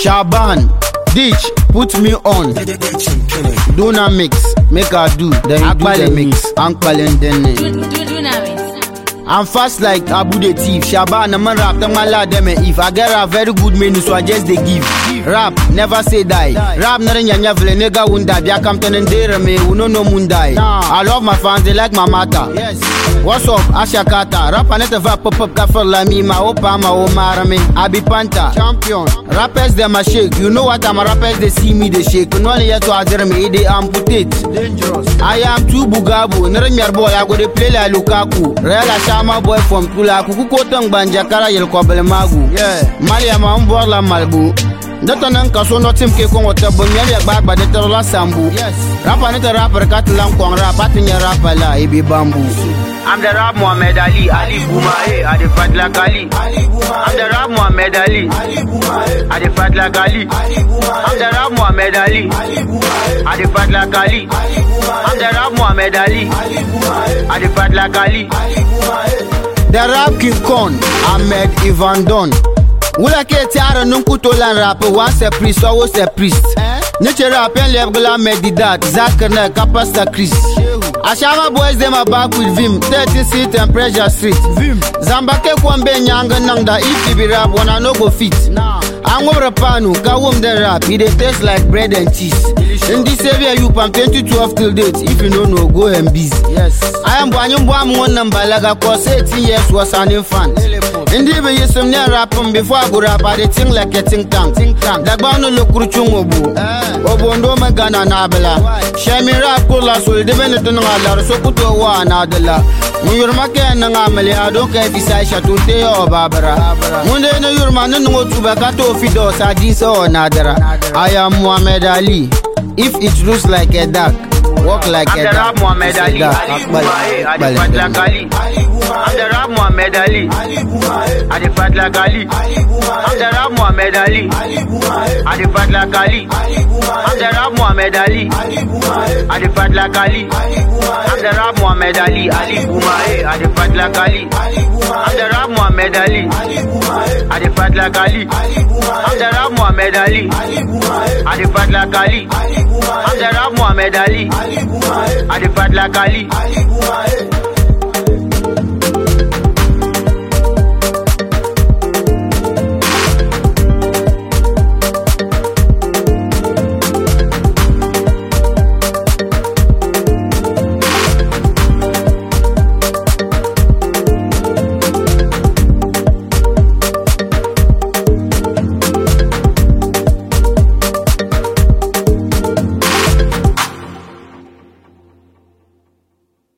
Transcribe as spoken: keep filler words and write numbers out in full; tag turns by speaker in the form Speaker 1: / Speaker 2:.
Speaker 1: Shaban, Ditch, put me on. Do not mix, make her do. Then you do the mix. Ankpalen denne. I'm fast like Abu the Thief. Shaban, a man rap, the man la dem. If I get a very good menu, so I just they give. Rap, never say die. Rap, nothing yanya vle nigga wunda. Bia Campton and Dere me, who no no mundai. I love my fans, they like my matter. Yes. What's up, Asha Kata? Rap and never pop up kafir like me, my opa, my omara me. I be Panther, champion. Rappers them a shake. You know what I'm a rappers, they see me, they shake. No one yet to azere me, they amputate. Dangerous. I am too bugabu. Nere your boy, I go to play like Lukaku. Real Ashama boy from Tula, Kukutong Banjakara, Yel Kobel Magu. Yeah. Malia Mambola Malbu. Datonan kaso no tim ke kon wata bunyali agba de torola sambu. Yes. Rapper ne rapper katlan kon rap atinya rapper la ibi bambu. I'm the rap Muhammad Ali, Ali Boumae, I the fat like Ali. I'm the rap Muhammad Ali, I the fat like Ali. I'm the rap Muhammad Ali, I the fat like Ali. I'm the rap Muhammad Ali, I the fat like Ali. The rap King Kong, Ahmed Ivan Don. Wula ke tiara nunkuto lan rap once a priest, always a priest. Nature rap and lebgula medidat, Zakana, Capasta Chris. Ashama boys them are back with Vim, thirty seat and pressure street. Vim. Zambake kwambe nyanga nangda if you be rap wanna no go fit. Nah. Angora panu, kawum the rap, it tastes like bread and cheese. In this area you pump twenty twelve till date, if you don't know, go and busy. Yes. I am Banyum Bam one number like a cause eighteen years was an infant. Indeed, when you some near rapping before I go rap, I think like a think tank. Think tank. The Bano Lokuchungobu. Obondo Magana Nabela. Shami rap Kula, so the Benetton Ala, so put to one Adela. When you're Macan and Amelie, I don't care if it's Aisha Tunte or Barbara. When they know your man, no to Bakato Fido, Sadisa or Nadara. I am Muhammad Ali. If it looks like a duck, walk like I'm a duck. Muhammad Ali, Ali Boumae, I the fat like Ali. I'm the rap Muhammad Ali, I the fat like Ali. I'm the rap Muhammad Ali, I the fat like Ali. I'm the rap Muhammad Ali, I the fat like Ali. I'm the rap Muhammad Ali, Ali Boumae, I the fat like Ali. I'm the rap Muhammad Ali, I the fat like Ali. I'm the rap Muhammad Ali, I the fat like Ali. I'm the rap Muhammad Ali, I the fat like Ali.